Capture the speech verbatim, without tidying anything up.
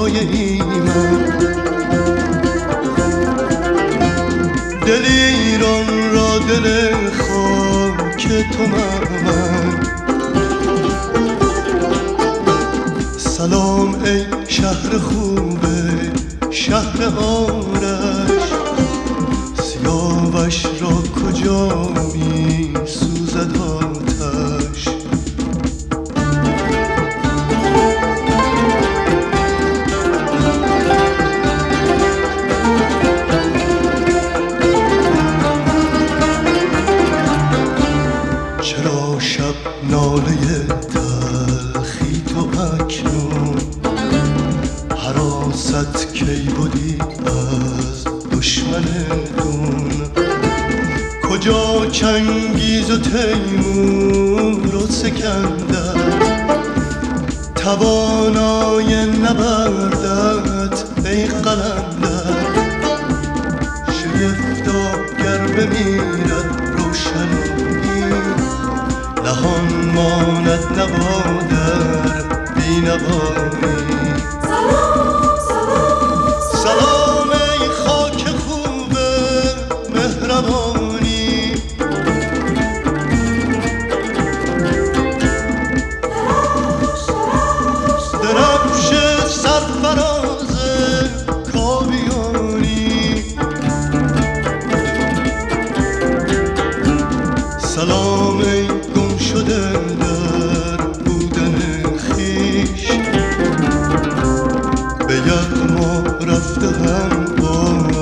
های ایمن، دل ایران را دل خاک تو من. سلام ای شهر خوبه شهر آرش، سیاوش را کجا می سوزد آتش. چرا شب ناله تلخی تو اکنون، حراست کی بودی از دشمن دون. کجا چنگیز و تیمور و سکندر، توانای نبردت ای قلندر. شگفتا گر بمیرد روشنی، نهان ماند نوا در بینوایی. سلام سلام سلام ای خاک خوب مهربانی، درفش سرفراز کاویانی. سلام ای گم شده در بودن خویش، به یغما رفته هم با